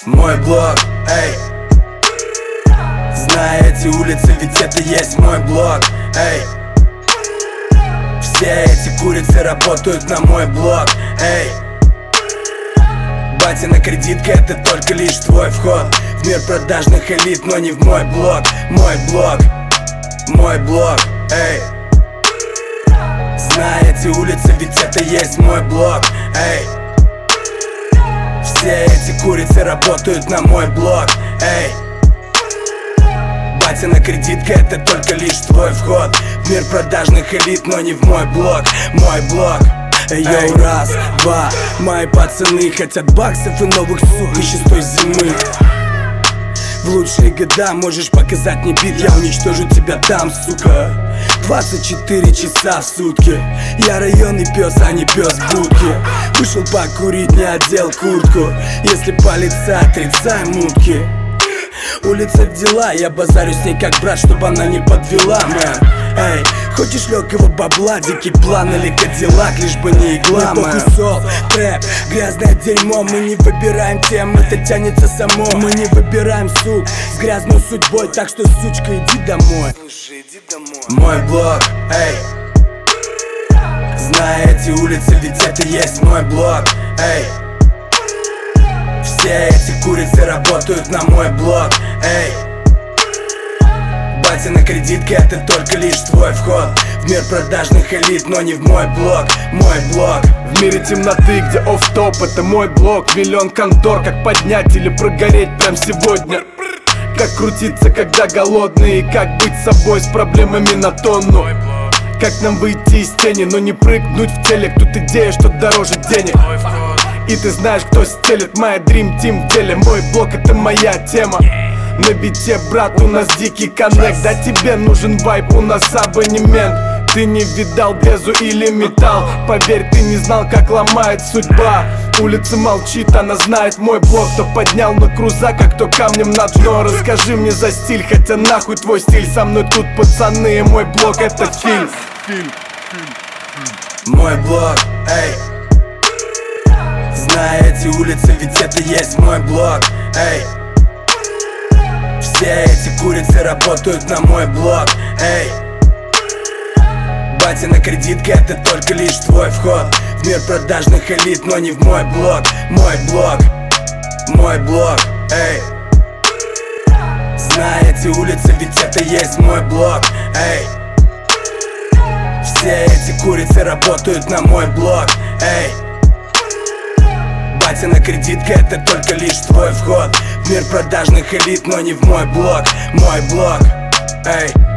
Мой блог, эй. Знаю эти улицы, ведь это есть мой блог, эй. Все эти курицы работают на мой блог, эй. Батина кредитка — это только лишь твой вход в мир продажных элит, но не в мой блог. Мой блог, мой блог, эй. Знаю эти улицы, ведь это есть мой блог, эй. Все эти курицы работают на мой блог, эй. Батина кредитка — это только лишь твой вход в мир продажных элит, но не в мой блог. Мой блог. Йоу, раз, два, мои пацаны хотят баксов и новых сук еще с той зимы. В лучшие года можешь показать мне бит, я уничтожу тебя там, сука. 24 часа в сутки. Я районный пес, а не пес будки. Вышел покурить, не одел куртку. Если палится, отрицай мутки. Улица дела, я базарю с ней как брат, чтобы она не подвела, мэн. Эй, хочешь легкого бабла, дикий план или кадиллак, лишь бы не игла, мэн. Похуй сол, трэп, грязное дерьмо. Мы не выбираем тем, это тянется само. Мы не выбираем сук с грязной судьбой, так что, сучка, иди домой. Слушай, иди домой. Мой блог, эй. Знаю эти улицы, ведь это есть мой блог, эй. Все эти курицы работают на мой блог, эй. Батина кредитка — это только лишь твой вход в мир продажных элит, но не в мой блог. Мой блог. В мире темноты, где офф-топ, это мой блог. Миллион контор, как поднять или прогореть прям сегодня. Как крутиться, когда голодный, и как быть собой с проблемами на тонну. Как нам выйти из тени, но не прыгнуть в телек. Тут идея, что дороже денег. И ты знаешь, кто стелет, моя Dream Team в деле. Мой блог — это моя тема. На бите, брат, у нас дикий коннект. Да тебе нужен вайп, у нас абонемент. Ты не видал безу или металл. Поверь, ты не знал, как ломает судьба. Улица молчит, она знает мой блог. Кто поднял на крузак, а кто камнем на дно. Расскажи мне за стиль, хотя нахуй твой стиль. Со мной тут пацаны, и мой блог — это фильм. Мой блог, эй. Знаю эти улицы, ведь это есть мой блог, эй. Все эти курицы работают на мой блог, эй. Батина кредитка — это только лишь твой вход в мир продажных элит, но не в мой блог. Мой блог, мой блог, эй. Знаю эти улицы, ведь это есть мой блог, эй. Все эти курицы работают на мой блог, эй. Батина кредитка — это только лишь твой вход в мир продажных элит, но не в мой блог. Мой блог, эй.